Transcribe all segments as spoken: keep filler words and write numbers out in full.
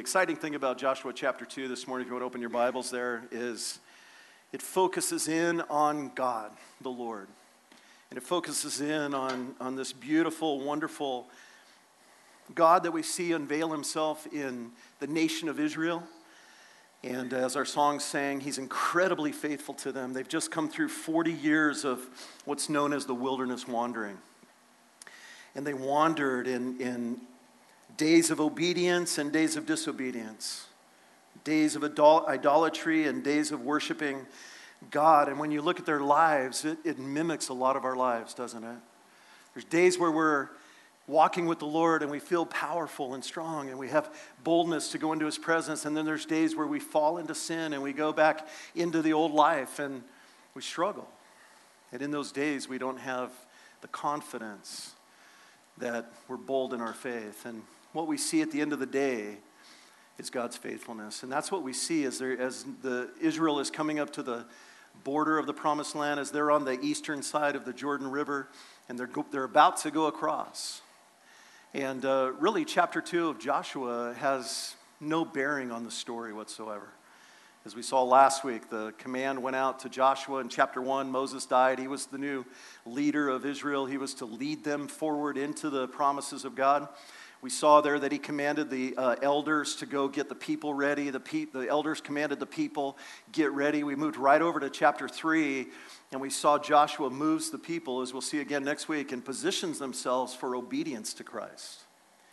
exciting thing about Joshua chapter two this morning, if you want to open your Bibles there, is it focuses in on God, the Lord. And it focuses in on, on this beautiful, wonderful God that we see unveil himself in the nation of Israel. And as our song sang, he's incredibly faithful to them. They've just come through forty years of what's known as the wilderness wandering. And they wandered in, in days of obedience and days of disobedience, days of idol- idolatry and days of worshiping God. And when you look at their lives, it, it mimics a lot of our lives, doesn't it? There's days where we're walking with the Lord and we feel powerful and strong and we have boldness to go into his presence. And then there's days where we fall into sin and we go back into the old life and we struggle. And in those days, we don't have the confidence that we're bold in our faith. And what we see at the end of the day is God's faithfulness. And that's what we see as, there, as the Israel is coming up to the border of the Promised Land, as they're on the eastern side of the Jordan River, and they're, go, they're about to go across. And uh, really, chapter two of Joshua has no bearing on the story whatsoever. As we saw last week, the command went out to Joshua in chapter one. Moses died. He was the new leader of Israel. He was to lead them forward into the promises of God. We saw there that he commanded the uh, elders to go get the people ready. The, pe- the elders commanded the people, get ready. We moved right over to chapter three, and we saw Joshua moves the people, as we'll see again next week, and positions themselves for obedience to Christ.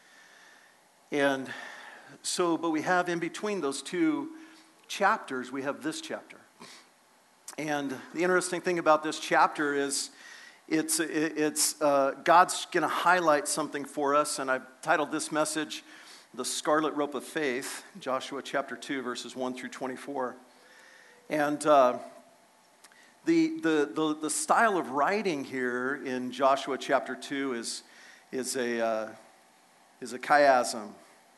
And so, but we have in between those two chapters, we have this chapter. And the interesting thing about this chapter is it's it's uh, God's going to highlight something for us, and I've titled this message, The Scarlet Rope of Faith, Joshua chapter two, verses one through twenty-four. And uh, the, the, the, the style of writing here in Joshua chapter two is, is, a, uh, is a chiasm.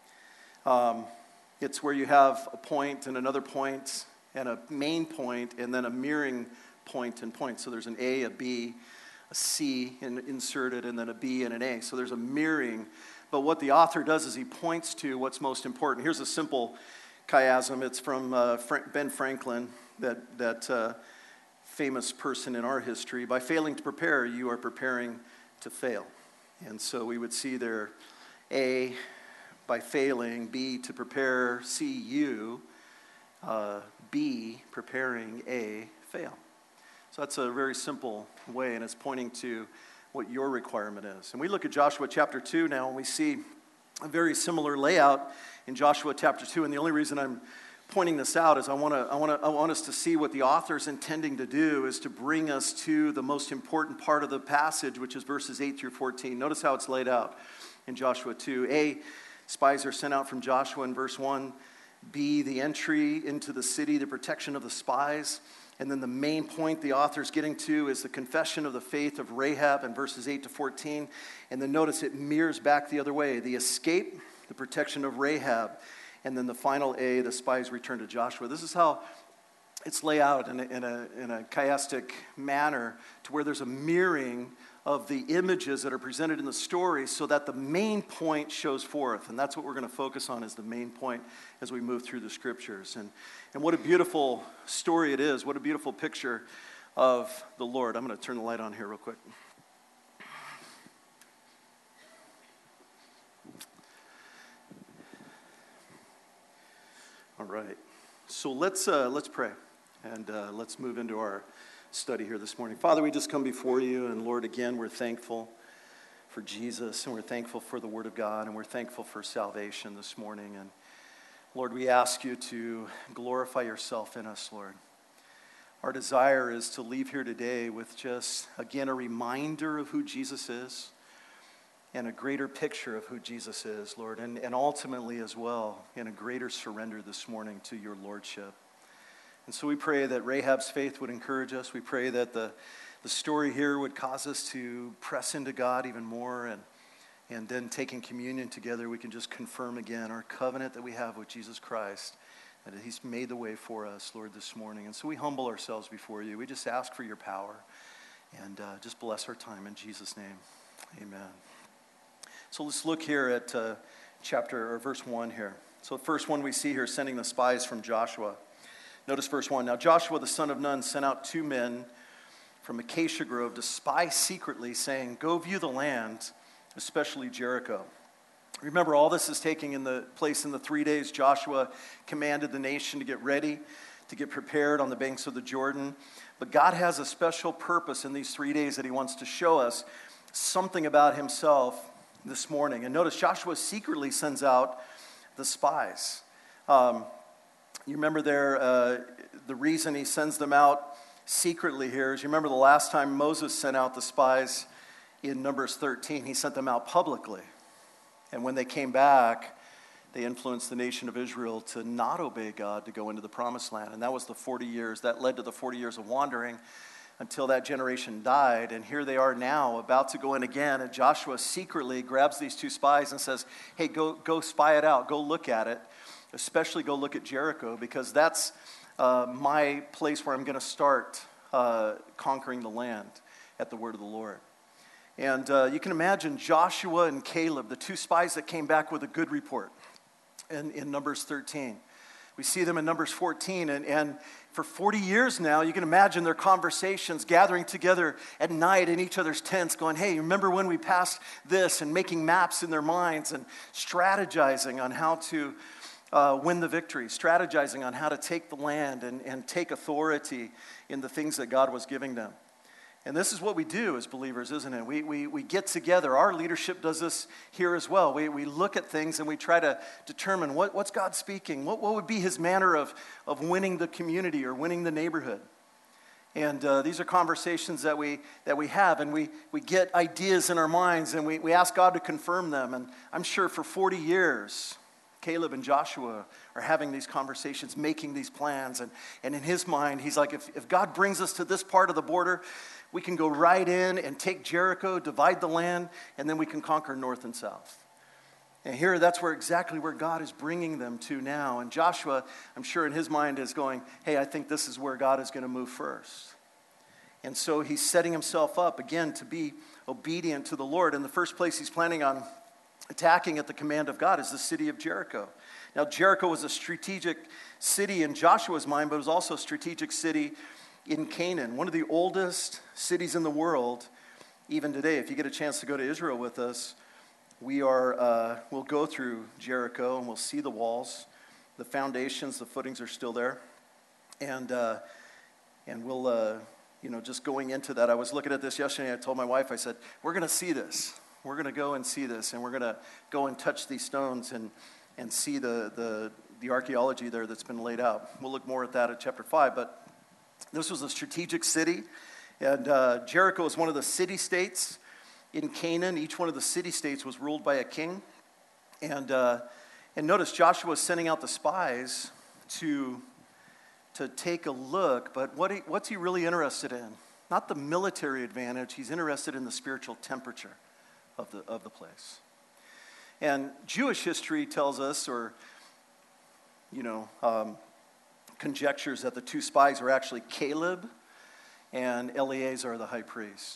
Um, It's where you have a point and another point and a main point and then a mirroring point and point. So there's an A, a B, a C in, inserted, and then a B and an A. So there's a mirroring. But what the author does is he points to what's most important. Here's a simple chiasm. It's from uh, Frank, Ben Franklin, that, that uh, famous person in our history. By failing to prepare, you are preparing to fail. And so we would see there A, by failing, B, to prepare, C, you, uh, B, preparing, A, fail. So that's a very simple way, and it's pointing to what your requirement is. And we look at Joshua chapter two now, and we see a very similar layout in Joshua chapter two, and the only reason I'm pointing this out is I want to I want to I want us to see what the author's intending to do is to bring us to the most important part of the passage, which is verses eight through fourteen. Notice how it's laid out in Joshua two. A, spies are sent out from Joshua in verse one. B, the entry into the city, the protection of the spies. And then the main point the author's getting to is the confession of the faith of Rahab in verses eight to fourteen. And then notice it mirrors back the other way. The escape, the protection of Rahab. And then the final A, the spies return to Joshua. This is how it's laid out in a, in a, in a chiastic manner, to where there's a mirroring of the images that are presented in the story so that the main point shows forth. And that's what we're going to focus on, is the main point as we move through the scriptures. And, and what a beautiful story it is. What a beautiful picture of the Lord. I'm going to turn the light on here real quick. All right. So let's uh, let's pray, and uh, let's move into our study here this morning. Father, we just come before you, and Lord, again, we're thankful for Jesus, and we're thankful for the Word of God, and we're thankful for salvation this morning. And Lord, we ask you to glorify yourself in us, Lord. Our desire is to leave here today with just, again, a reminder of who Jesus is and a greater picture of who Jesus is, Lord, and, and ultimately as well, in a greater surrender this morning to your lordship. And so we pray that Rahab's faith would encourage us. We pray that the, the story here would cause us to press into God even more. And, and then taking communion together, we can just confirm again our covenant that we have with Jesus Christ, that he's made the way for us, Lord, this morning. And so we humble ourselves before you. We just ask for your power. And uh, just bless our time in Jesus' name. Amen. So let's look here at uh, chapter or verse one here. So the first one we see here is sending the spies from Joshua. Notice verse one. Now Joshua the son of Nun sent out two men from Acacia Grove to spy secretly, saying, go view the land, especially Jericho. Remember, all this is taking in the place in the three days Joshua commanded the nation to get ready, to get prepared on the banks of the Jordan. But God has a special purpose in these three days that he wants to show us something about himself this morning. And notice Joshua secretly sends out the spies. Um, you remember there, uh, the reason he sends them out secretly here is, you remember the last time Moses sent out the spies in Numbers thirteen, he sent them out publicly. And when they came back, they influenced the nation of Israel to not obey God to go into the promised land. And that was the forty years, that led to the forty years of wandering until that generation died. And here they are now about to go in again. And Joshua secretly grabs these two spies and says, hey, go, go spy it out. Go look at it. Especially go look at Jericho, because that's uh, my place where I'm going to start uh, conquering the land at the word of the Lord. And uh, you can imagine Joshua and Caleb, the two spies that came back with a good report in, in Numbers thirteen. We see them in Numbers fourteen, and, and for forty years now, you can imagine their conversations, gathering together at night in each other's tents, going, hey, remember when we passed this, and making maps in their minds and strategizing on how to uh, win the victory, strategizing on how to take the land and, and take authority in the things that God was giving them. And this is what we do as believers, isn't it? We, we, we get together. Our leadership does this here as well. We, we look at things and we try to determine what, what's God speaking? What, what would be his manner of, of winning the community or winning the neighborhood? And uh, these are conversations that we that we have, and we, we get ideas in our minds, and we, we ask God to confirm them. And I'm sure for forty years, Caleb and Joshua are having these conversations, making these plans. And, and in his mind, he's like, if, if God brings us to this part of the border, we can go right in and take Jericho, divide the land, and then we can conquer north and south. And here, that's where exactly where God is bringing them to now. And Joshua, I'm sure in his mind, is going, hey, I think this is where God is going to move first. And so he's setting himself up, again, to be obedient to the Lord. In the first place he's planning on attacking at the command of God is the city of Jericho. Now, Jericho was a strategic city in Joshua's mind, but it was also a strategic city in Canaan, one of the oldest cities in the world, even today. If you get a chance to go to Israel with us, we are, uh, we'll go through Jericho and we'll see the walls, the foundations, the footings are still there. And uh, and we'll, uh, you know, just going into that, I was looking at this yesterday, I told my wife, I said, we're going to see this. We're going to go and see this, and we're going to go and touch these stones and, and see the, the, the archaeology there that's been laid out. We'll look more at that at chapter five, but this was a strategic city, and uh, Jericho is one of the city-states in Canaan. Each one of the city-states was ruled by a king. And uh, and notice Joshua is sending out the spies to, to take a look, but what he, what's he really interested in? Not the military advantage, he's interested in the spiritual temperature of the, of the place. And Jewish history tells us, or, you know, um, conjectures that the two spies were actually Caleb and Eleazar the high priest.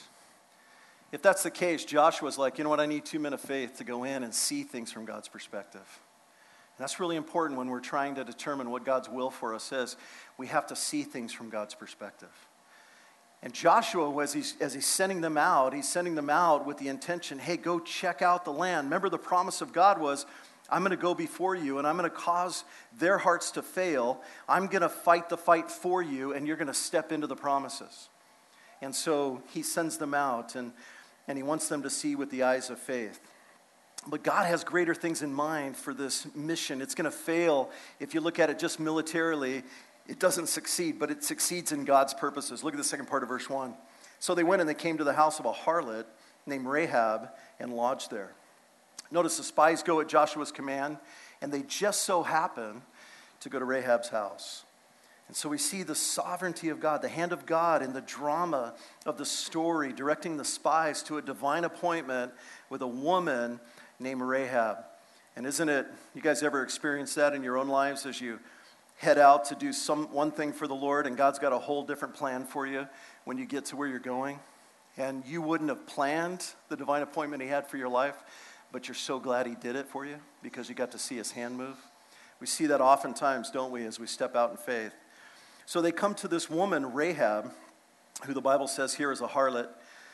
If that's the case, Joshua's like, you know what, I need two men of faith to go in and see things from God's perspective. And that's really important when we're trying to determine what God's will for us is. We have to see things from God's perspective. And Joshua, as he's, as he's sending them out, he's sending them out with the intention, hey, go check out the land. Remember, the promise of God was, I'm going to go before you, and I'm going to cause their hearts to fail. I'm going to fight the fight for you, and you're going to step into the promises. And so he sends them out, and, and he wants them to see with the eyes of faith. But God has greater things in mind for this mission. It's going to fail if you look at it just militarily. It doesn't succeed, but it succeeds in God's purposes. Look at the second part of verse one. So they went and they came to the house of a harlot named Rahab and lodged there. Notice the spies go at Joshua's command, and they just so happen to go to Rahab's house. And so we see the sovereignty of God, the hand of God in the drama of the story, directing the spies to a divine appointment with a woman named Rahab. And isn't it, you guys ever experienced that in your own lives as you head out to do some one thing for the Lord, and God's got a whole different plan for you when you get to where you're going? And you wouldn't have planned the divine appointment he had for your life, but you're so glad he did it for you because you got to see his hand move. We see that oftentimes, don't we, as we step out in faith. So they come to this woman, Rahab, who the Bible says here is a harlot.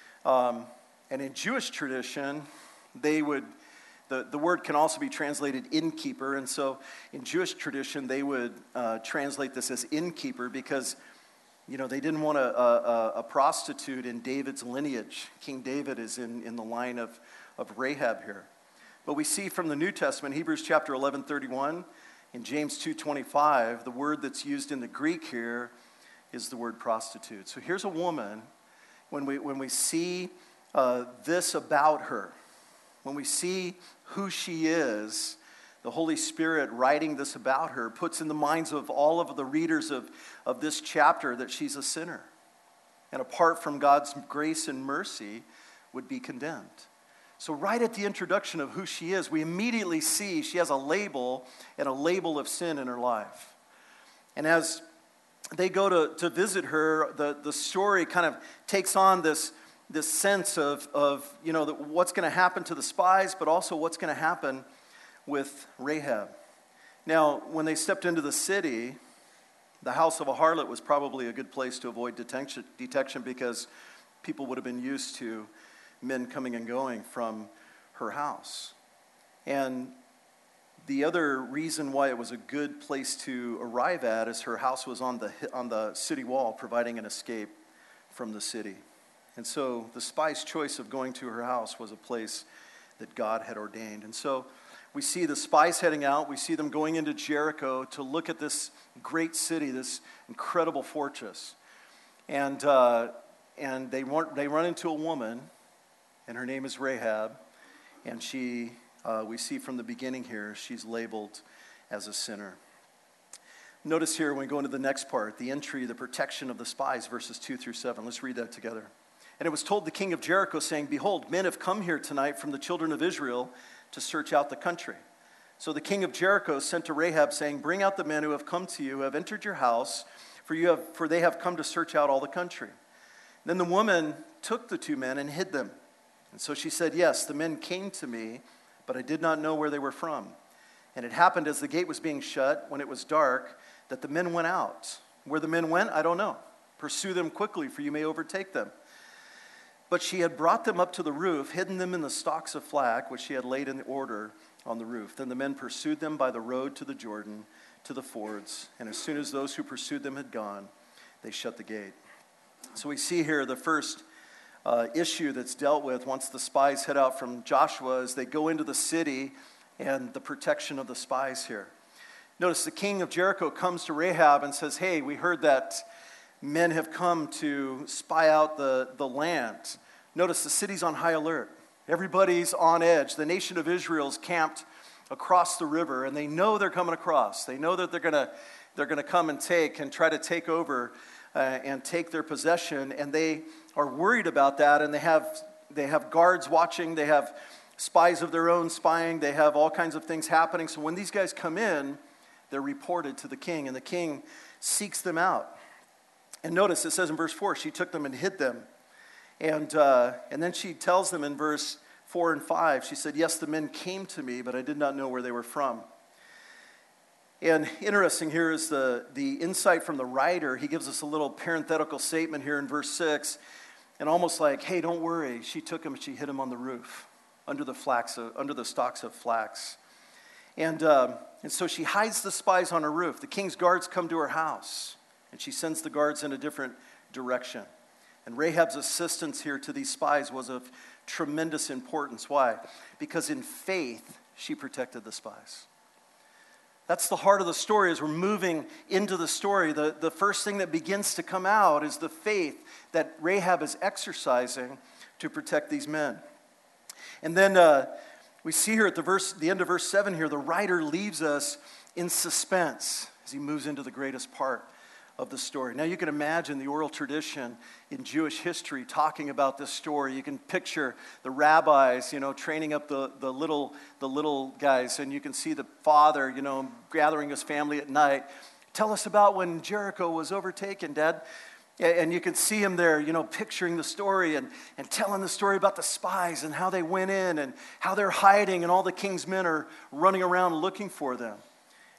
Um, and in Jewish tradition, they would, the, the word can also be translated innkeeper. And so in Jewish tradition, they would uh, translate this as innkeeper because, you know, they didn't want a, a, a prostitute in David's lineage. King David is in, in the line of, of Rahab here. But we see from the New Testament, Hebrews chapter eleven thirty-one, in James two twenty-five, the word that's used in the Greek here is the word prostitute. So here's a woman, when we, when we see uh, this about her, when we see who she is, the Holy Spirit writing this about her puts in the minds of all of the readers of, of this chapter that she's a sinner. And apart from God's grace and mercy, would be condemned. So right at the introduction of who she is, we immediately see she has a label and a label of sin in her life. And as they go to, to visit her, the, the story kind of takes on this, this sense of, of you know, what's going to happen to the spies, but also what's going to happen with Rahab. Now, when they stepped into the city, the house of a harlot was probably a good place to avoid detection, detection because people would have been used to men coming and going from her house. And the other reason why it was a good place to arrive at is her house was on the on the city wall, providing an escape from the city. And so the spy's choice of going to her house was a place that God had ordained. And so we see the spies heading out. We see them going into Jericho to look at this great city, this incredible fortress. And uh, and they want, they run into a woman, and her name is Rahab, and she, uh, we see from the beginning here, she's labeled as a sinner. Notice here when we go into the next part, the entry, the protection of the spies, verses two through seven. Let's read that together. And it was told the king of Jericho, saying, "Behold, men have come here tonight from the children of Israel to search out the country." So the king of Jericho sent to Rahab, saying, "Bring out the men who have come to you, who have entered your house, for you have, for they have come to search out all the country." Then the woman took the two men and hid them. And so she said, "Yes, the men came to me, but I did not know where they were from. And it happened as the gate was being shut, when it was dark, that the men went out. Where the men went, I don't know. Pursue them quickly, for you may overtake them." But she had brought them up to the roof, hidden them in the stalks of flax, which she had laid in order on the roof. Then the men pursued them by the road to the Jordan, to the fords. And as soon as those who pursued them had gone, they shut the gate. So we see here the first Uh, issue that's dealt with once the spies head out from Joshua as they go into the city and the protection of the spies here. Notice the king of Jericho comes to Rahab and says, "Hey, we heard that men have come to spy out the, the land." Notice the city's on high alert. Everybody's on edge. The nation of Israel's camped across the river, and they know they're coming across. They know that they're gonna they're gonna come and take and try to take over uh, and take their possession, and they are worried about that, and they have they have guards watching, they have spies of their own spying, they have all kinds of things happening. So when these guys come in, they're reported to the king, and the king seeks them out. And notice it says in verse four, she took them and hid them. And uh, and then she tells them in verse four and five, she said, "Yes, the men came to me, but I did not know where they were from." And interesting here is the, the insight from the writer. He gives us a little parenthetical statement here in verse six, and almost like, "Hey, don't worry. She took him and she hid him on the roof, under the flax, of, under the stalks of flax." And um, and so she hides the spies on her roof. The king's guards come to her house, and she sends the guards in a different direction. And Rahab's assistance here to these spies was of tremendous importance. Why? Because in faith, she protected the spies. That's the heart of the story as we're moving into the story. The, the first thing that begins to come out is the faith that Rahab is exercising to protect these men. And then uh, we see here at the verse, the end of verse seven here, the writer leaves us in suspense as he moves into the greatest part of the story. Now you can imagine the oral tradition in Jewish history talking about this story. You can picture the rabbis, you know, training up the, the little the little guys, and you can see the father, you know, gathering his family at night. "Tell us about when Jericho was overtaken, Dad." And you can see him there, you know, picturing the story and, and telling the story about the spies and how they went in and how they're hiding and all the king's men are running around looking for them.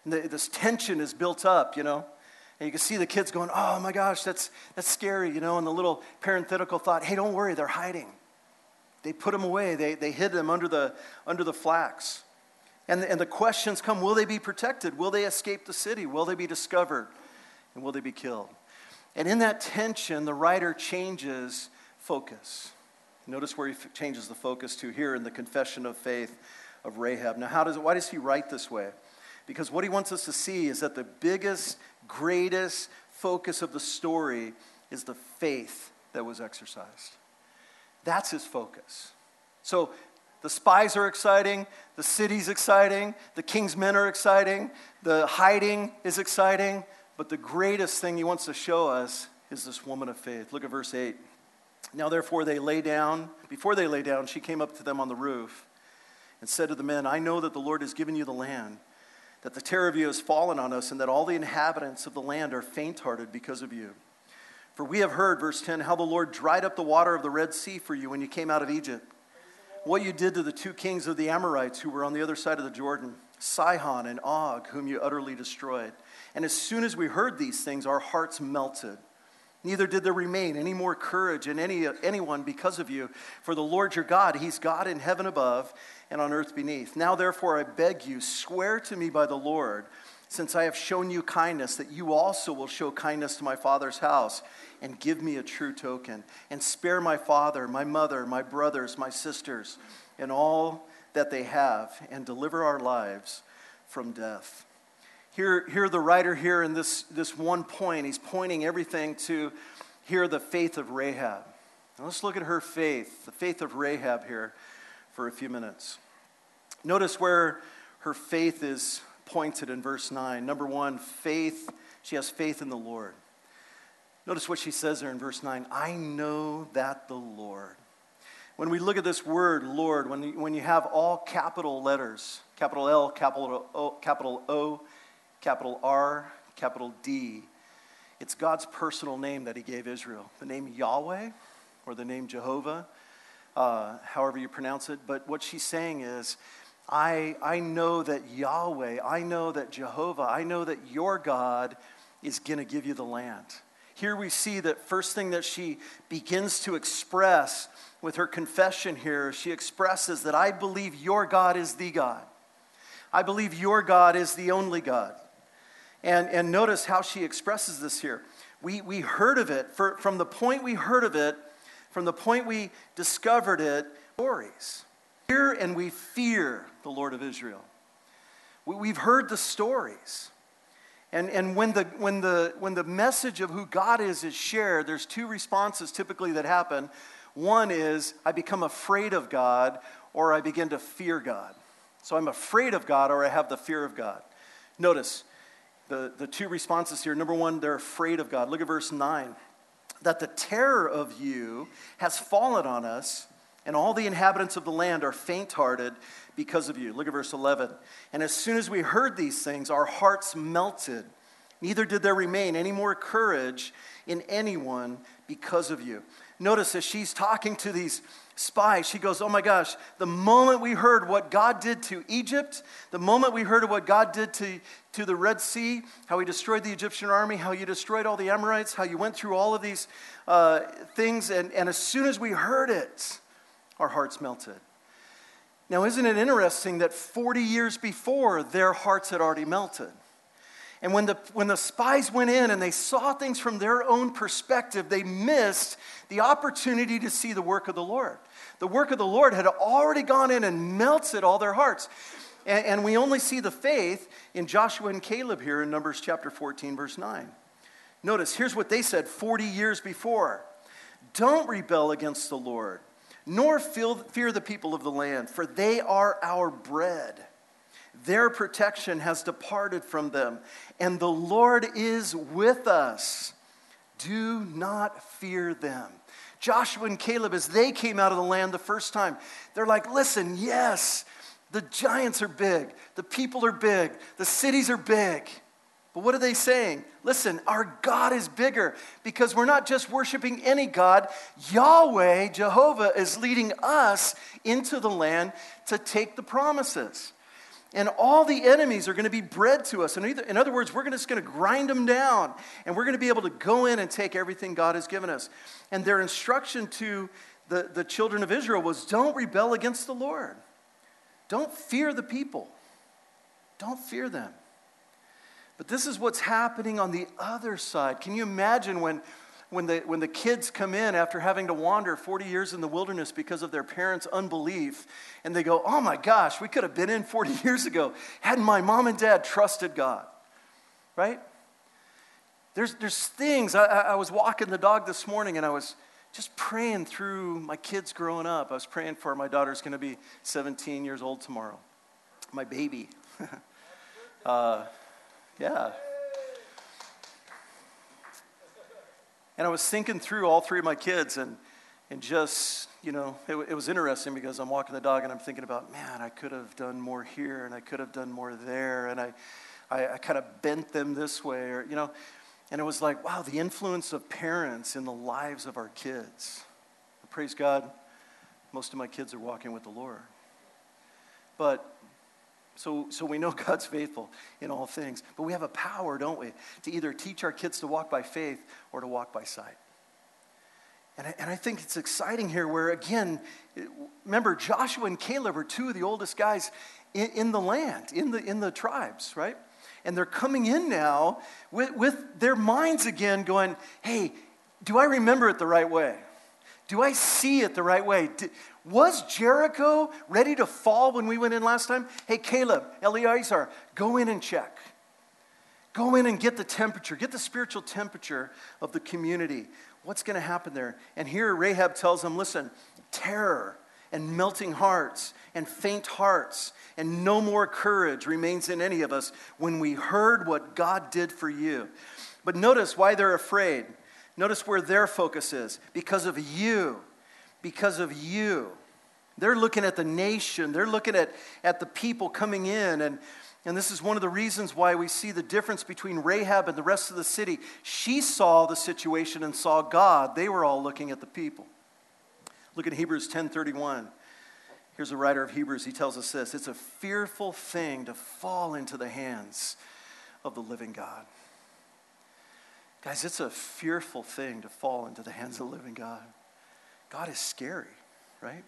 And the, this tension is built up, you know. And you can see the kids going, oh my gosh, that's, that's scary, you know. And the little parenthetical thought, hey, don't worry, they're hiding. They put them away. They, they hid them under the, under the flax. And the, and the questions come, will they be protected? Will they escape the city? Will they be discovered? And will they be killed? And in that tension, the writer changes focus. Notice where he f- changes the focus to here in the confession of faith of Rahab. Now, how does why does he write this way? Because what he wants us to see is that the biggest, greatest focus of the story is the faith that was exercised. That's his focus. So the spies are exciting, the city's exciting, the king's men are exciting, the hiding is exciting, but the greatest thing he wants to show us is this woman of faith. Look at verse eight. Now therefore they lay down, before they lay down, she came up to them on the roof and said to the men, I know that the Lord has given you the land, that the terror of you has fallen on us, and that all the inhabitants of the land are faint-hearted because of you. For we have heard, verse ten, how the Lord dried up the water of the Red Sea for you when you came out of Egypt. What you did to the two kings of the Amorites who were on the other side of the Jordan, Sihon and Og, whom you utterly destroyed. And as soon as we heard these things, our hearts melted. Neither did there remain any more courage in any anyone because of you. For the Lord your God, he's God in heaven above and on earth beneath. Now therefore I beg you, swear to me by the Lord, since I have shown you kindness, that you also will show kindness to my father's house, and give me a true token, and spare my father, my mother, my brothers, my sisters, and all that they have, and deliver our lives from death. Here, here the writer here in this, this one point, he's pointing everything to here the faith of Rahab. Now let's look at her faith, the faith of Rahab here for a few minutes. Notice where her faith is pointed in verse nine. Number one, faith, she has faith in the Lord. Notice what she says there in verse nine. I know that the Lord. When we look at this word, Lord, when you, when you have all capital letters, capital L, capital O, capital O, capital R, capital D, it's God's personal name that he gave Israel. The name Yahweh or the name Jehovah, uh, however you pronounce it. But what she's saying is, I, I know that Yahweh, I know that Jehovah, I know that your God is going to give you the land. Here we see that first thing that she begins to express with her confession here, she expresses that I believe your God is the God. I believe your God is the only God. And, and notice how she expresses this here. We, we heard of it, for, from the point we heard of it, from the point we discovered it, stories. Hear and we fear the Lord of Israel. We, we've heard the stories. And, and when, the, when, the, when the message of who God is is shared, there's two responses typically that happen. One is, I become afraid of God, or I begin to fear God. So I'm afraid of God, or I have the fear of God. Notice the, the two responses here. Number one, they're afraid of God. Look at verse nine. That the terror of you has fallen on us, and all the inhabitants of the land are faint-hearted because of you. Look at verse eleven. And as soon as we heard these things, our hearts melted. Neither did there remain any more courage in anyone because of you. Notice as she's talking to these spies, she goes, oh my gosh, the moment we heard what God did to Egypt, the moment we heard of what God did to, to the Red Sea, how he destroyed the Egyptian army, how you destroyed all the Amorites, how you went through all of these uh, things, and, and as soon as we heard it, our hearts melted. Now, isn't it interesting that forty years before, their hearts had already melted? And when the, when the spies went in and they saw things from their own perspective, they missed the opportunity to see the work of the Lord. The work of the Lord had already gone in and melted all their hearts. And, and we only see the faith in Joshua and Caleb here in Numbers chapter fourteen, verse nine. Notice, here's what they said forty years before. Don't rebel against the Lord, nor fear the people of the land, for they are our bread. Their protection has departed from them, and the Lord is with us. Do not fear them. Joshua and Caleb, as they came out of the land the first time, they're like, listen, yes, the giants are big, the people are big, the cities are big. But what are they saying? Listen, our God is bigger, because we're not just worshiping any God. Yahweh, Jehovah, is leading us into the land to take the promises. And all the enemies are going to be bred to us. In, either, in other words, we're just going to grind them down. And we're going to be able to go in and take everything God has given us. And their instruction to the, the children of Israel was, don't rebel against the Lord. Don't fear the people. Don't fear them. But this is what's happening on the other side. Can you imagine when... When the, when the kids come in after having to wander forty years in the wilderness because of their parents' unbelief, and they go, oh my gosh, we could have been in forty years ago had my mom and dad trusted God, right? There's, there's things, I, I was walking the dog this morning, and I was just praying through my kids growing up. I was praying for my daughter's going to be seventeen years old tomorrow, my baby. uh, yeah. And I was thinking through all three of my kids, and and just, you know, it, it was interesting because I'm walking the dog and I'm thinking about, man, I could have done more here and I could have done more there, and I, I, I kind of bent them this way, or, you know, and it was like, wow, the influence of parents in the lives of our kids. And praise God, most of my kids are walking with the Lord. But So, so we know God's faithful in all things. But we have a power, don't we, to either teach our kids to walk by faith or to walk by sight. And I, and I think it's exciting here where, again, remember, Joshua and Caleb are two of the oldest guys in, in the land, in the, in the tribes, right? And they're coming in now with, with their minds again going, hey, do I remember it the right way? Do I see it the right way? Did, was Jericho ready to fall when we went in last time? Hey, Caleb, Eleazar, go in and check. Go in and get the temperature, get the spiritual temperature of the community. What's going to happen there? And here Rahab tells them, listen, terror and melting hearts and faint hearts and no more courage remains in any of us when we heard what God did for you. But notice why they're afraid. Notice where their focus is. Because of you. Because of you. They're looking at the nation. They're looking at, at the people coming in. And, and this is one of the reasons why we see the difference between Rahab and the rest of the city. She saw the situation and saw God. They were all looking at the people. Look at Hebrews ten thirty-one. Here's a writer of Hebrews. He tells us this. It's a fearful thing to fall into the hands of the living God. Guys, it's a fearful thing to fall into the hands of the living God. God is scary, right?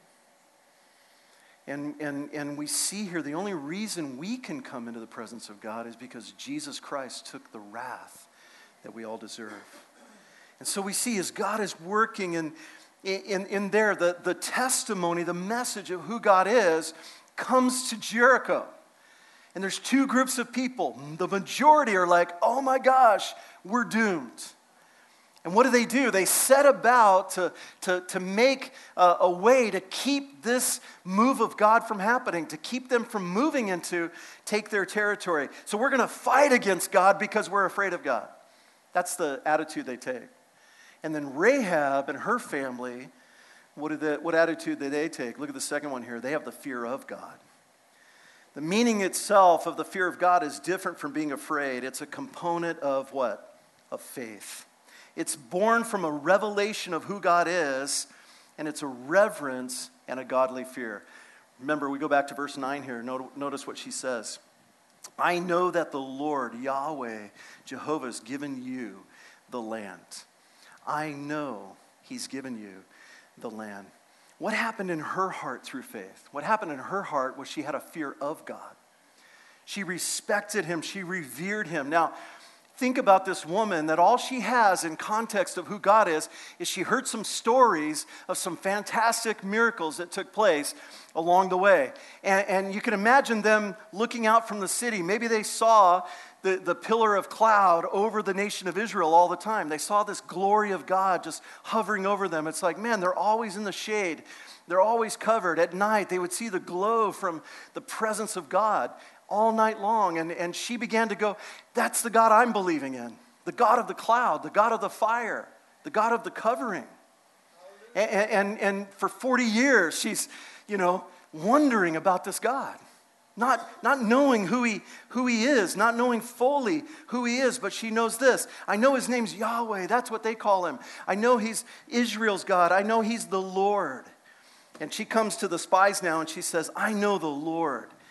And, and, and we see here the only reason we can come into the presence of God is because Jesus Christ took the wrath that we all deserve. And so we see as God is working in, in, in there, the, the testimony, the message of who God is comes to Jericho. And there's two groups of people. The majority are like, oh my gosh, we're doomed. And what do they do? They set about to, to, to make a, a way to keep this move of God from happening, to keep them from moving into take their territory. So we're going to fight against God because we're afraid of God. That's the attitude they take. And then Rahab and her family, what, do they, what attitude do they take? Look at the second one here. They have the fear of God. The meaning itself of the fear of God is different from being afraid. It's a component of what? Of faith. It's born from a revelation of who God is, and it's a reverence and a godly fear. Remember, we go back to verse nine here. Notice what she says. I know that the Lord, Yahweh, Jehovah, has given you the land. I know he's given you the land. What happened in her heart through faith? What happened in her heart was she had a fear of God. She respected him. She revered him. Now, think about this woman that all she has in context of who God is, is she heard some stories of some fantastic miracles that took place along the way. And, and you can imagine them looking out from the city. Maybe they saw the, the pillar of cloud over the nation of Israel all the time. They saw this glory of God just hovering over them. It's like, man, they're always in the shade. They're always covered. At night, they would see the glow from the presence of God all night long. And, and she began to go, that's the God I'm believing in. The God of the cloud, the God of the fire, the God of the covering. And, and, and for forty years, she's, you know, wondering about this God. Not, not knowing who he, who he is, not knowing fully who he is, but she knows this. I know his name's Yahweh. That's what they call him. I know he's Israel's God. I know he's the Lord. And she comes to the spies now and she says, I know the Lord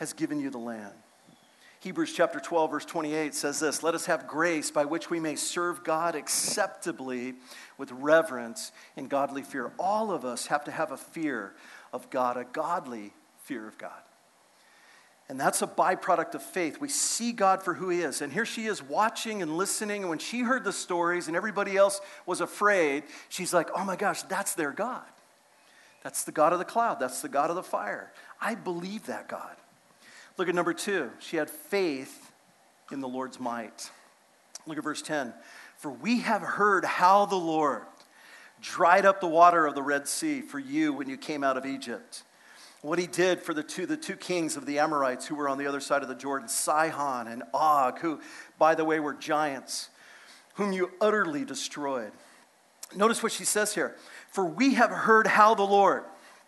has given you the land. Hebrews chapter twelve, verse twenty-eight says this, let us have grace by which we may serve God acceptably with reverence and godly fear. All of us have to have a fear of God, a godly fear of God. And that's a byproduct of faith. We see God for who he is. And here she is watching and listening. And when she heard the stories and everybody else was afraid, she's like, oh my gosh, that's their God. That's the God of the cloud. That's the God of the fire. I believe that God. Look at number two. She had faith in the Lord's might. Look at verse ten. For we have heard how the Lord dried up the water of the Red Sea for you when you came out of Egypt. What he did for the two, the two kings of the Amorites who were on the other side of the Jordan, Sihon and Og, who, by the way, were giants, whom you utterly destroyed. Notice what she says here. For we have heard how the Lord.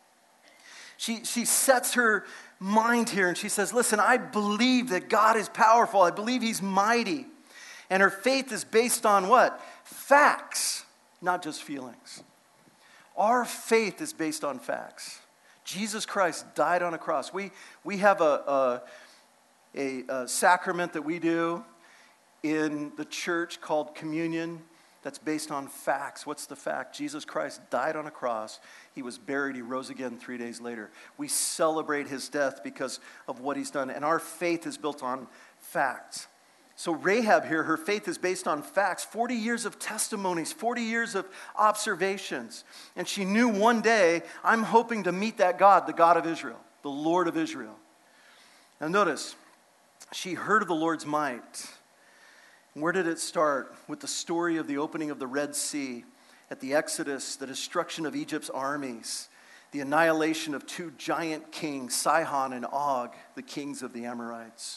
She, she sets her mind here and she says, listen, I believe that God is powerful. I believe he's mighty. And her faith is based on what? Facts, not just feelings. Our faith is based on facts. Jesus Christ died on a cross. We, we have a, a, a, a sacrament that we do in the church called communion that's based on facts. What's the fact? Jesus Christ died on a cross. He was buried. He rose again three days later. We celebrate his death because of what he's done. And our faith is built on facts. So Rahab here, her faith is based on facts. forty years of testimonies, forty years of observations. And she knew one day, I'm hoping to meet that God, the God of Israel, the Lord of Israel. Now notice, she heard of the Lord's might. Where did it start? With the story of the opening of the Red Sea, at the Exodus, the destruction of Egypt's armies, the annihilation of two giant kings, Sihon and Og, the kings of the Amorites.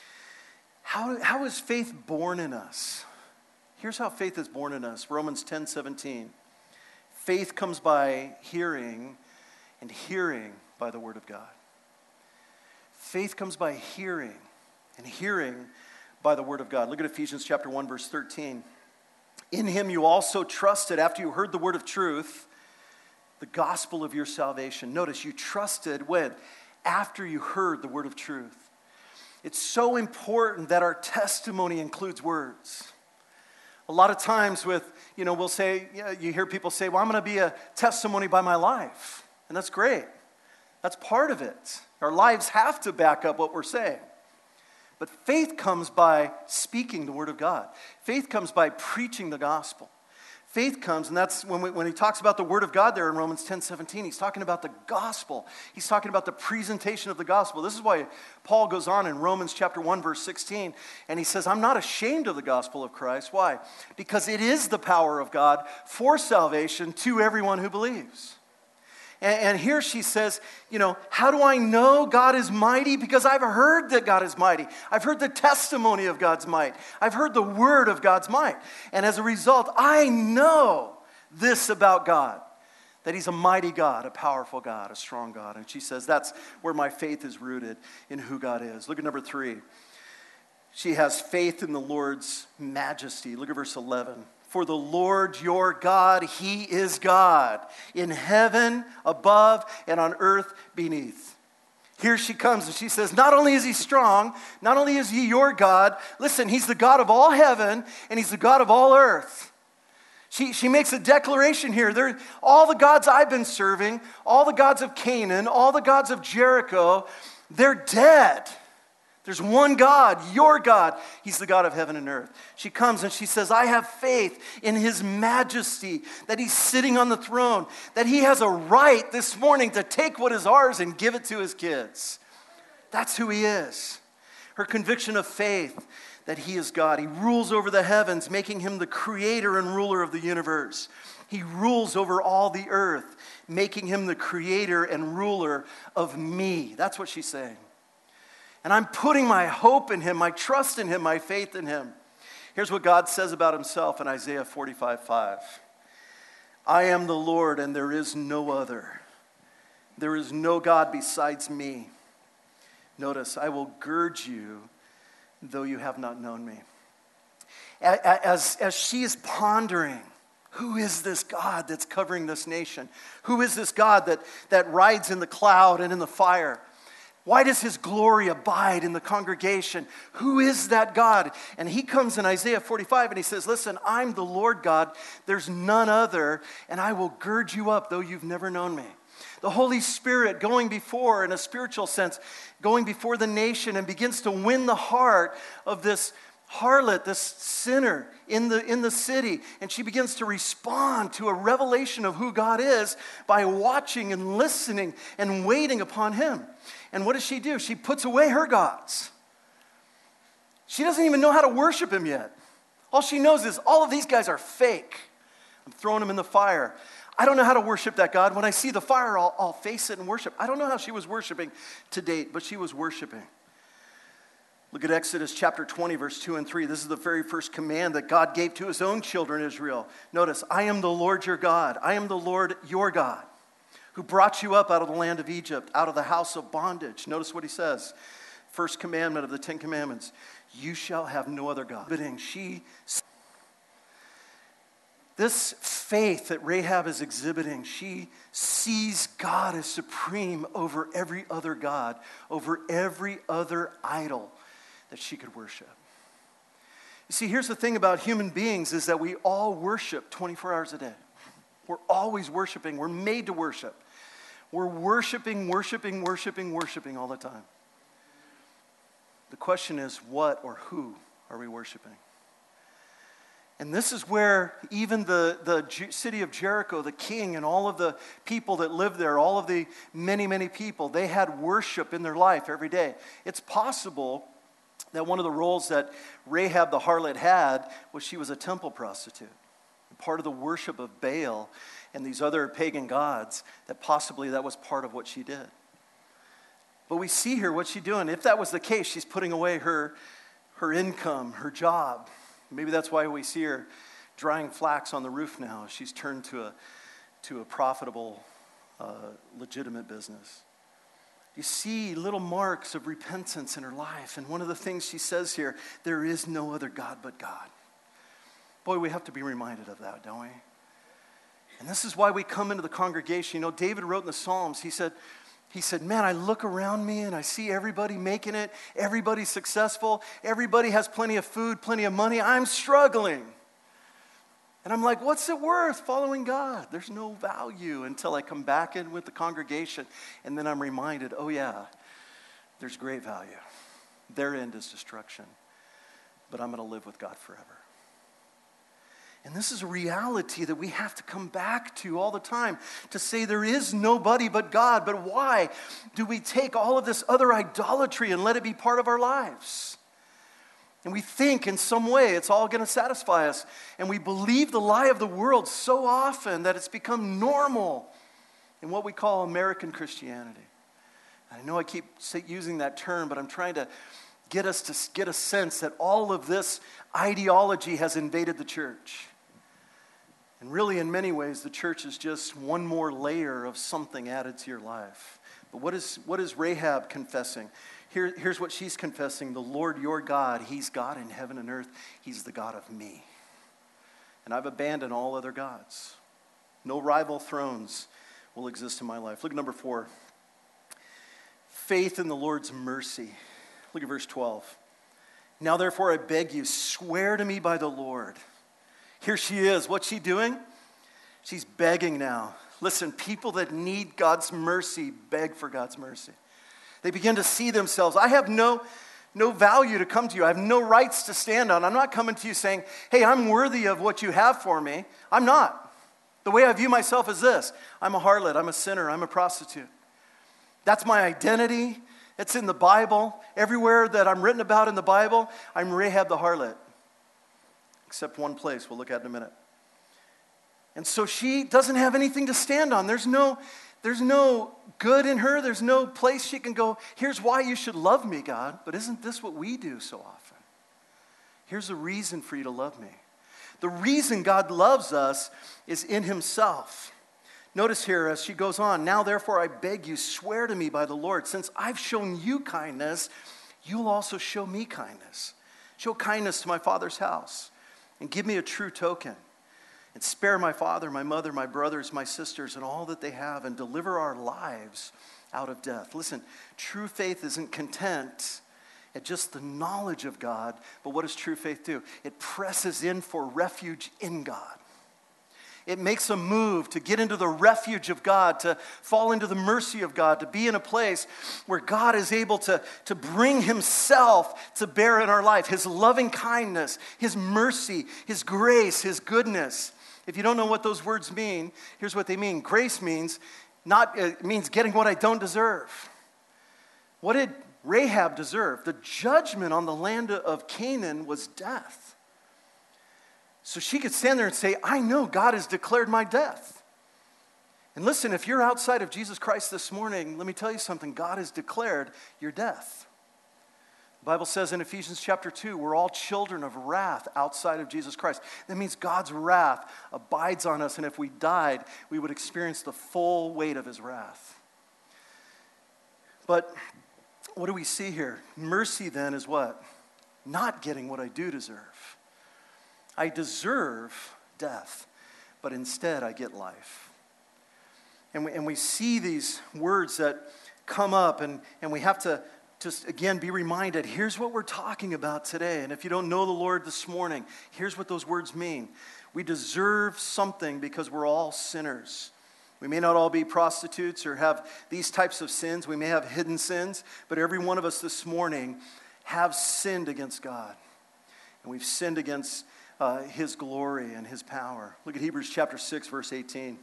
How, how is faith born in us? Here's how faith is born in us. Romans ten seventeen. Faith comes by hearing, and hearing by the word of God. Faith comes by hearing, and hearing by the word of God. Look at Ephesians chapter one, verse thirteen. In him you also trusted after you heard the word of truth, the gospel of your salvation. Notice you trusted when? After you heard the word of truth. It's so important that our testimony includes words. A lot of times with, you know, we'll say, you hear people say, well, I'm going to be a testimony by my life. And that's great. That's part of it. Our lives have to back up what we're saying. But faith comes by speaking the word of God. Faith comes by preaching the gospel. Faith comes, and that's when, we, when he talks about the word of God there in Romans ten seventeen, he's talking about the gospel. He's talking about the presentation of the gospel. This is why Paul goes on in Romans chapter one, verse sixteen, and he says, I'm not ashamed of the gospel of Christ. Why? Because it is the power of God for salvation to everyone who believes. And, and here she says, you know, how do I know God is mighty? Because I've heard that God is mighty. I've heard the testimony of God's might. I've heard the word of God's might. And as a result, I know this about God, that he's a mighty God, a powerful God, a strong God. And she says, that's where my faith is rooted in who God is. Look at number three. She has faith in the Lord's majesty. Look at verse eleven. For the Lord your God, he is God, in heaven above and on earth beneath. Here she comes and she says, not only is he strong, not only is he your God, listen, he's the God of all heaven and he's the God of all earth. She, she makes a declaration here. There, all the gods I've been serving, all the gods of Canaan, all the gods of Jericho, they're dead. There's one God, your God. He's the God of heaven and earth. She comes and she says, I have faith in his majesty, that he's sitting on the throne, that he has a right this morning to take what is ours and give it to his kids. That's who he is. Her conviction of faith that he is God. He rules over the heavens, making him the creator and ruler of the universe. He rules over all the earth, making him the creator and ruler of me. That's what she's saying. And I'm putting my hope in him, my trust in him, my faith in him. Here's what God says about himself in Isaiah forty-five five. I am the Lord and there is no other. There is no God besides me. Notice, I will gird you though you have not known me. As, as she is pondering, who is this God that's covering this nation? Who is this God that, that rides in the cloud and in the fire? Why does his glory abide in the congregation? Who is that God? And he comes in Isaiah forty-five and he says, listen, I'm the Lord God. There's none other, and I will gird you up, though you've never known me. The Holy Spirit going before, in a spiritual sense, going before the nation and begins to win the heart of this harlot, this sinner in the, in the city. And she begins to respond to a revelation of who God is by watching and listening and waiting upon him. And what does she do? She puts away her gods. She doesn't even know how to worship him yet. All she knows is all of these guys are fake. I'm throwing them in the fire. I don't know how to worship that God. When I see the fire, I'll, I'll face it and worship. I don't know how she was worshiping to date, but she was worshiping. Look at Exodus chapter twenty, verse two and three. This is the very first command that God gave to his own children, Israel. Notice, I am the Lord your God. I am the Lord your God, who brought you up out of the land of Egypt, out of the house of bondage. Notice what he says. First commandment of the Ten Commandments. You shall have no other God. She, this faith that Rahab is exhibiting, she sees God as supreme over every other God, over every other idol that she could worship. You see, here's the thing about human beings is that we all worship twenty-four hours a day. We're always worshiping. We're made to worship. We're worshiping, worshiping, worshiping, worshiping all the time. The question is, what or who are we worshiping? And this is where even the, the city of Jericho, the king and all of the people that lived there, all of the many, many people, they had worship in their life every day. It's possible that one of the roles that Rahab the harlot had was she was a temple prostitute. Part of the worship of Baal and these other pagan gods, that possibly that was part of what she did. But we see here what she's doing. If that was the case, she's putting away her, her income, her job. Maybe that's why we see her drying flax on the roof now. She's turned to a, to a profitable, uh, legitimate business. You see little marks of repentance in her life. And one of the things she says here, there is no other God but God. Boy, we have to be reminded of that, don't we? And this is why we come into the congregation. You know, David wrote in the Psalms, he said, he said, man, I look around me and I see everybody making it. Everybody's successful. Everybody has plenty of food, plenty of money. I'm struggling. And I'm like, what's it worth following God? There's no value until I come back in with the congregation. And then I'm reminded, oh yeah, there's great value. Their end is destruction. But I'm going to live with God forever. And this is a reality that we have to come back to all the time, to say there is nobody but God. But why do we take all of this other idolatry and let it be part of our lives? And we think in some way it's all going to satisfy us. And we believe the lie of the world so often that it's become normal in what we call American Christianity. I know I keep using that term, but I'm trying to get us to get a sense that all of this ideology has invaded the church. And really, in many ways, the church is just one more layer of something added to your life. But what is, what is Rahab confessing? Here, here's what she's confessing. The Lord your God, he's God in heaven and earth. He's the God of me. And I've abandoned all other gods. No rival thrones will exist in my life. Look at number four. Faith in the Lord's mercy. Look at verse twelve. Now therefore I beg you, swear to me by the Lord. Here she is. What's she doing? She's begging now. Listen, people that need God's mercy beg for God's mercy. They begin to see themselves. I have no, no value to come to you. I have no rights to stand on. I'm not coming to you saying, hey, I'm worthy of what you have for me. I'm not. The way I view myself is this. I'm a harlot. I'm a sinner. I'm a prostitute. That's my identity. It's in the Bible. Everywhere that I'm written about in the Bible, I'm Rahab the harlot. Except one place we'll look at in a minute. And so she doesn't have anything to stand on. There's no, there's no good in her. There's no place she can go, here's why you should love me, God. But isn't this what we do so often? Here's a reason for you to love me. The reason God loves us is in himself. Notice here as she goes on, now therefore I beg you, swear to me by the Lord, since I've shown you kindness, you'll also show me kindness. Show kindness to my father's house and give me a true token. And spare my father, my mother, my brothers, my sisters, and all that they have, and deliver our lives out of death. Listen, true faith isn't content at just the knowledge of God, but what does true faith do? It presses in for refuge in God. It makes a move to get into the refuge of God, to fall into the mercy of God, to be in a place where God is able to, to bring himself to bear in our life, his loving kindness, his mercy, his grace, his goodness. If you don't know what those words mean, here's what they mean. Grace means not it means getting what I don't deserve. What did Rahab deserve? The judgment on the land of Canaan was death. So she could stand there and say, I know God has declared my death. And listen, if you're outside of Jesus Christ this morning, let me tell you something. God has declared your death. The Bible says in Ephesians chapter two, we're all children of wrath outside of Jesus Christ. That means God's wrath abides on us, and if we died, we would experience the full weight of his wrath. But what do we see here? Mercy then is what? Not getting what I do deserve. I deserve death, but instead I get life. And we, and we see these words that come up, and, and we have to just, again, be reminded, here's what we're talking about today. And if you don't know the Lord this morning, here's what those words mean. We deserve something because we're all sinners. We may not all be prostitutes or have these types of sins. We may have hidden sins, but every one of us this morning have sinned against God. And we've sinned against uh, his glory and his power. Look at Hebrews chapter six, verse eighteen.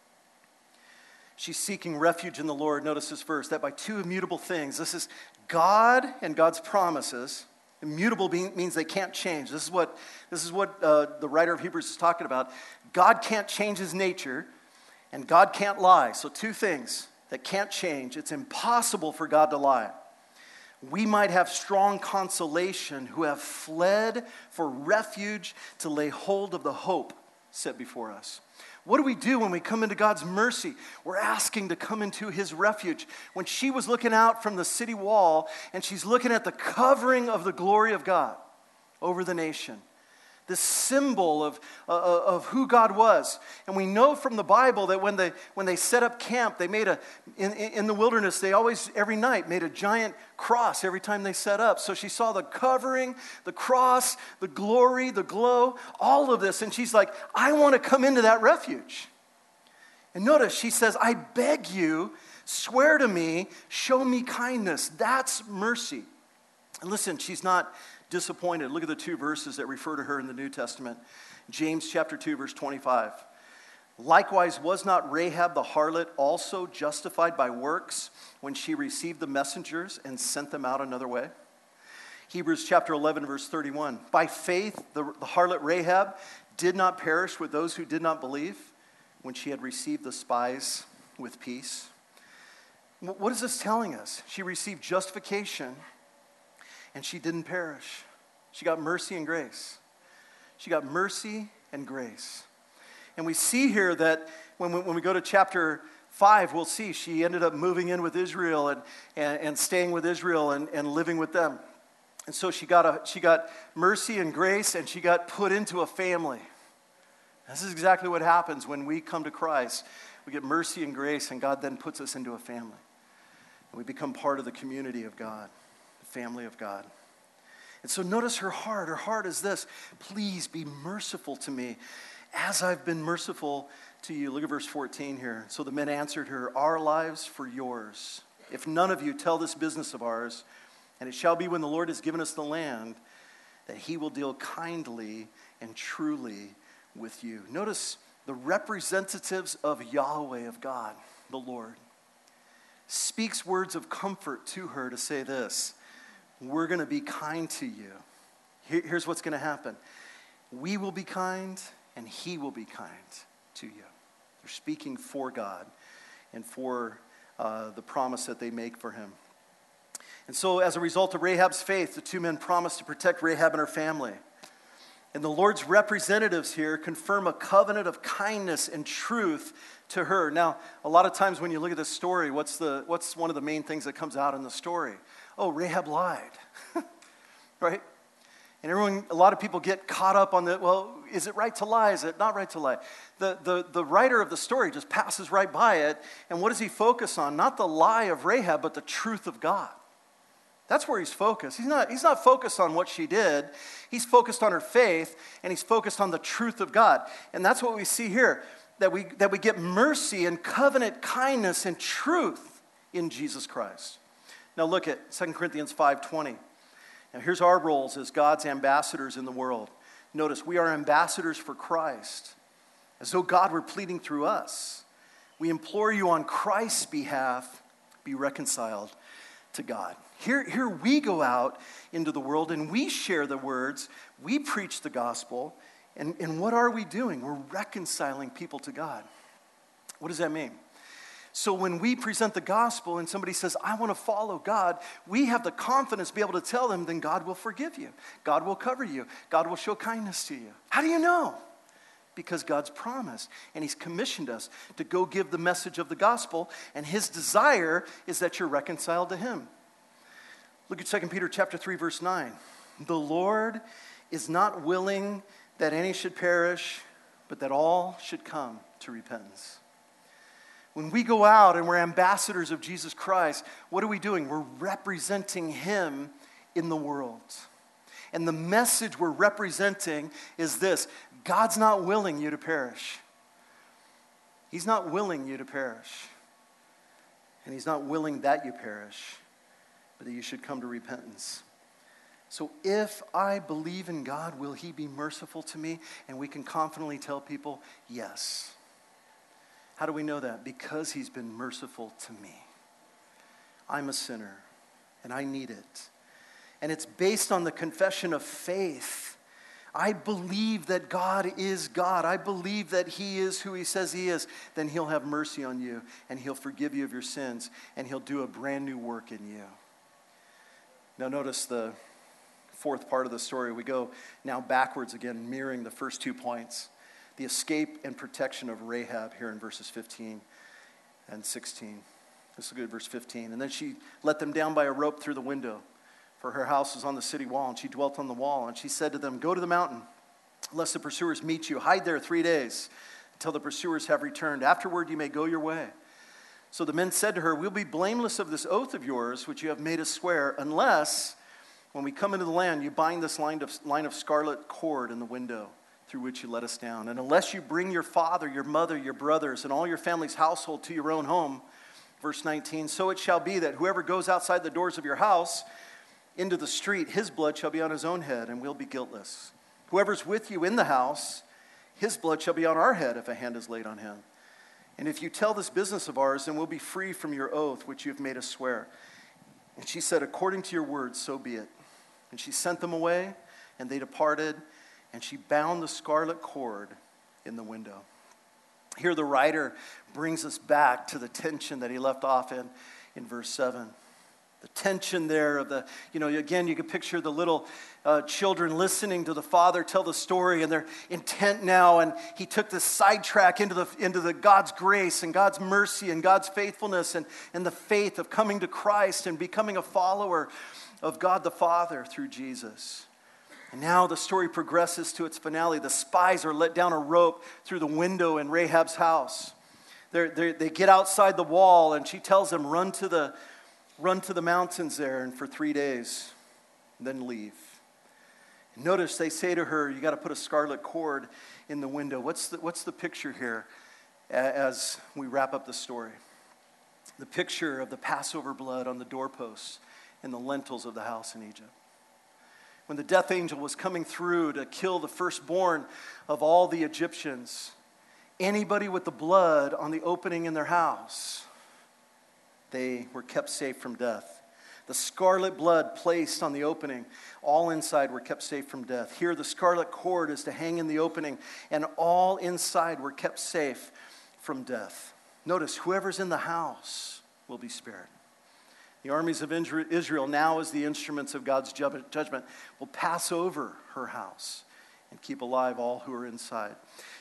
She's seeking refuge in the Lord. Notice this verse, that by two immutable things. This is God and God's promises. Immutable means they can't change. This is what, this is what uh, the writer of Hebrews is talking about. God can't change his nature, and God can't lie. So two things that can't change. It's impossible for God to lie. We might have strong consolation who have fled for refuge to lay hold of the hope set before us. What do we do when we come into God's mercy? We're asking to come into his refuge. When she was looking out from the city wall and she's looking at the covering of the glory of God over the nation, this symbol of, uh, of who God was. And we know from the Bible that when they, when they set up camp, they made a, in, in the wilderness, they always, every night, made a giant cross every time they set up. So she saw the covering, the cross, the glory, the glow, all of this. And she's like, I want to come into that refuge. And notice, she says, I beg you, swear to me, show me kindness. That's mercy. And listen, she's not disappointed. Look at the two verses that refer to her in the New Testament. James chapter two, verse twenty-five. Likewise, was not Rahab the harlot also justified by works when she received the messengers and sent them out another way? Hebrews chapter eleven, verse thirty-one. By faith, the, the harlot Rahab did not perish with those who did not believe when she had received the spies with peace. What is this telling us? She received justification and she didn't perish. She got mercy and grace. She got mercy and grace. And we see here that when we, when we go to chapter five, we'll see she ended up moving in with Israel and, and, and staying with Israel and, and living with them. And so she got, a, she got mercy and grace, and she got put into a family. This is exactly what happens when we come to Christ. We get mercy and grace, and God then puts us into a family. And we become part of the community of God. Family of God. And so notice her heart. Her heart is this: please be merciful to me as I've been merciful to you. Look at verse fourteen here. So the men answered her, our lives for yours. If none of you tell this business of ours, and it shall be when the Lord has given us the land, that he will deal kindly and truly with you. Notice the representatives of Yahweh, of God, the Lord, speaks words of comfort to her to say this: we're going to be kind to you. Here, here's what's going to happen. We will be kind, and he will be kind to you. They're speaking for God and for uh, the promise that they make for him. And so as a result of Rahab's faith, the two men promised to protect Rahab and her family. And the Lord's representatives here confirm a covenant of kindness and truth to her. Now, a lot of times when you look at this story, what's the what's one of the main things that comes out in the story? Oh, Rahab lied, right? And everyone, a lot of people get caught up on the, well, is it right to lie? Is it not right to lie? The, the, the writer of the story just passes right by it. And what does he focus on? Not the lie of Rahab, but the truth of God. That's where he's focused. He's not, he's not focused on what she did. He's focused on her faith, and he's focused on the truth of God. And that's what we see here, that we, that we get mercy and covenant kindness and truth in Jesus Christ. Now look at Second Corinthians five twenty. Now here's our roles as God's ambassadors in the world. Notice, we are ambassadors for Christ, as though God were pleading through us. We implore you on Christ's behalf, be reconciled to God. Here, here we go out into the world and we share the words, we preach the gospel, and, and what are we doing? We're reconciling people to God. What does that mean? So when we present the gospel and somebody says, I want to follow God, we have the confidence to be able to tell them, then God will forgive you. God will cover you. God will show kindness to you. How do you know? Because God's promised, and he's commissioned us to go give the message of the gospel, and his desire is that you're reconciled to him. Look at Second Peter chapter three, verse nine. The Lord is not willing that any should perish, but that all should come to repentance. When we go out and we're ambassadors of Jesus Christ, what are we doing? We're representing him in the world. And the message we're representing is this: God's not willing you to perish. He's not willing you to perish. And he's not willing that you perish, but that you should come to repentance. So if I believe in God, will he be merciful to me? And we can confidently tell people, yes. How do we know that? Because he's been merciful to me. I'm a sinner, and I need it. And it's based on the confession of faith. I believe that God is God. I believe that he is who he says he is. Then he'll have mercy on you, and he'll forgive you of your sins, and he'll do a brand new work in you. Now notice the fourth part of the story. We go now backwards again, mirroring the first two points. The escape and protection of Rahab here in verses fifteen and sixteen. Let's look at verse fifteen. And then she let them down by a rope through the window, for her house was on the city wall, and she dwelt on the wall. And she said to them, go to the mountain, lest the pursuers meet you. Hide there three days until the pursuers have returned. Afterward you may go your way. So the men said to her, we'll be blameless of this oath of yours, which you have made us swear, unless when we come into the land, you bind this line of, line of scarlet cord in the window through which you let us down. And unless you bring your father, your mother, your brothers, and all your family's household to your own home, verse nineteen, so it shall be that whoever goes outside the doors of your house into the street, his blood shall be on his own head, and we'll be guiltless. Whoever's with you in the house, his blood shall be on our head if a hand is laid on him. And if you tell this business of ours, then we'll be free from your oath, which you have made us swear. And she said, according to your words, so be it. And she sent them away, and they departed, and she bound the scarlet cord in the window. Here the writer brings us back to the tension that he left off in, in verse seven. The tension there of the, you know, again, you can picture the little uh, children listening to the father tell the story, and they're intent now, and he took this sidetrack into the into the God's grace and God's mercy and God's faithfulness and, and the faith of coming to Christ and becoming a follower of God the Father through Jesus. And now the story progresses to its finale. The spies are let down a rope through the window in Rahab's house. They're, they're, they get outside the wall, and she tells them, run to the run to the mountains there and for three days, and then leave. And notice they say to her, you got to put a scarlet cord in the window. What's the, what's the picture here as we wrap up the story? The picture of the Passover blood on the doorposts and the lintels of the house in Egypt. When the death angel was coming through to kill the firstborn of all the Egyptians, anybody with the blood on the opening in their house, they were kept safe from death. The scarlet blood placed on the opening, all inside were kept safe from death. Here the scarlet cord is to hang in the opening, and all inside were kept safe from death. Notice, whoever's in the house will be spared. The armies of Israel, now as the instruments of God's judgment, will pass over her house and keep alive all who are inside.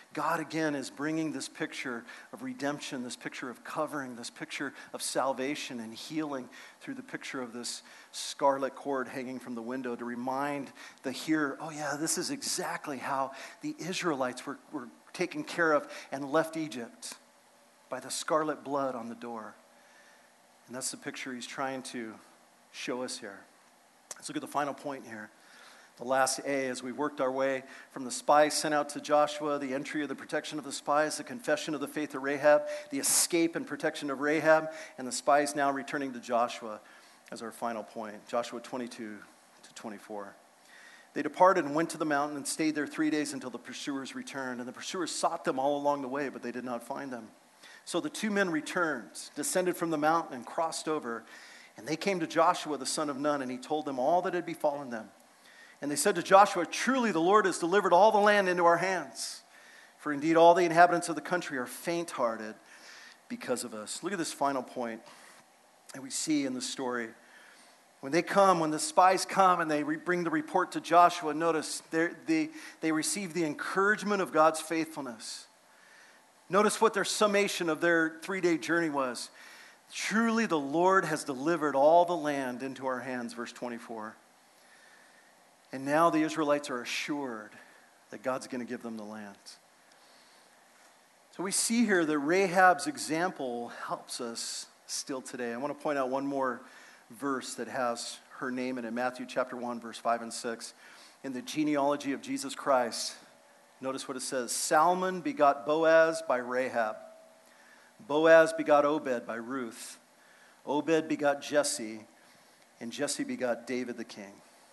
God again is bringing this picture of redemption, this picture of covering, this picture of salvation and healing through the picture of this scarlet cord hanging from the window to remind the hearer, oh yeah, this is exactly how the Israelites were, were taken care of and left Egypt, by the scarlet blood on the door. And that's the picture he's trying to show us here. Let's look at the final point here. The last A, as we worked our way from the spies sent out to Joshua, the entry of the protection of the spies, the confession of the faith of Rahab, the escape and protection of Rahab, and the spies now returning to Joshua as our final point. Joshua twenty-two to twenty-four. They departed and went to the mountain and stayed there three days until the pursuers returned. And the pursuers sought them all along the way, but they did not find them. So the two men returned, descended from the mountain, and crossed over. And they came to Joshua the son of Nun, and he told them all that had befallen them. And they said to Joshua, truly the Lord has delivered all the land into our hands. For indeed all the inhabitants of the country are faint-hearted because of us. Look at this final point that we see in the story. When they come, when the spies come and they re- bring the report to Joshua, notice they, they receive the encouragement of God's faithfulness. Notice what their summation of their three-day journey was. Truly the Lord has delivered all the land into our hands, verse twenty-four. And now the Israelites are assured that God's going to give them the land. So we see here that Rahab's example helps us still today. I want to point out one more verse that has her name in it, Matthew chapter one, verse five and six. In the genealogy of Jesus Christ, notice what it says. Salmon begot Boaz by Rahab. Boaz begot Obed by Ruth. Obed begot Jesse, and Jesse begot David the king.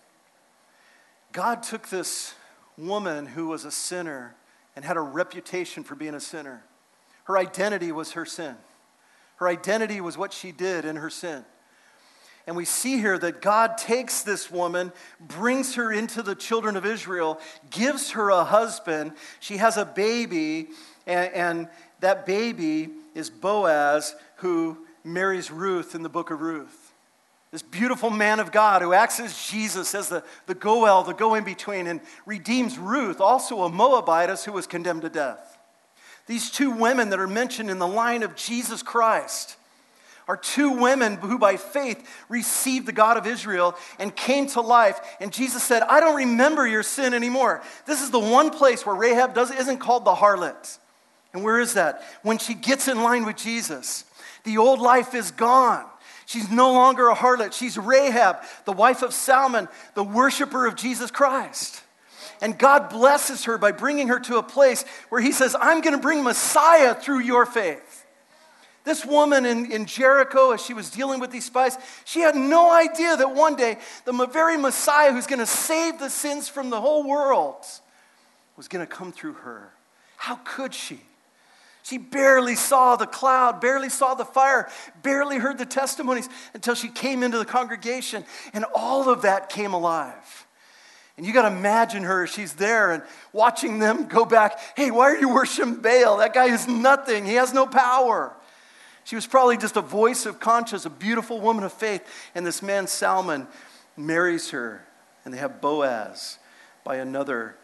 God took this woman who was a sinner and had a reputation for being a sinner. Her identity was her sin. Her identity was what she did in her sin. And we see here that God takes this woman, brings her into the children of Israel, gives her a husband. She has a baby, and, and that baby is Boaz, who marries Ruth in the book of Ruth. This beautiful man of God who acts as Jesus, as the, the Goel, the go-in-between, and redeems Ruth, also a Moabitess who was condemned to death. These two women that are mentioned in the line of Jesus Christ are two women who by faith received the God of Israel and came to life. And Jesus said, I don't remember your sin anymore. This is the one place where Rahab does, isn't called the harlot. And where is that? When she gets in line with Jesus. The old life is gone. She's no longer a harlot. She's Rahab, the wife of Salmon, the worshiper of Jesus Christ. And God blesses her by bringing her to a place where he says, I'm going to bring Messiah through your faith. This woman in, in Jericho, as she was dealing with these spies, she had no idea that one day the very Messiah who's going to save the sins from the whole world was going to come through her. How could she? She barely saw the cloud, barely saw the fire, barely heard the testimonies until she came into the congregation, and all of that came alive. And you got to imagine her, she's there and watching them go back, hey, why are you worshiping Baal? That guy is nothing. He has no power. She was probably just a voice of conscience, a beautiful woman of faith, and this man, Salmon, marries her, and they have Boaz by another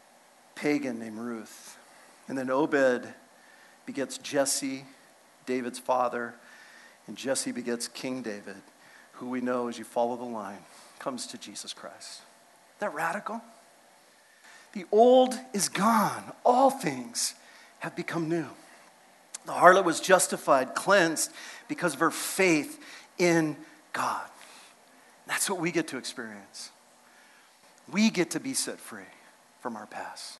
pagan named Ruth. And then Obed begets Jesse, David's father, and Jesse begets King David, who we know, as you follow the line, comes to Jesus Christ. Isn't that radical? The old is gone. All things have become new. The harlot was justified, cleansed, because of her faith in God. That's what we get to experience. We get to be set free from our past.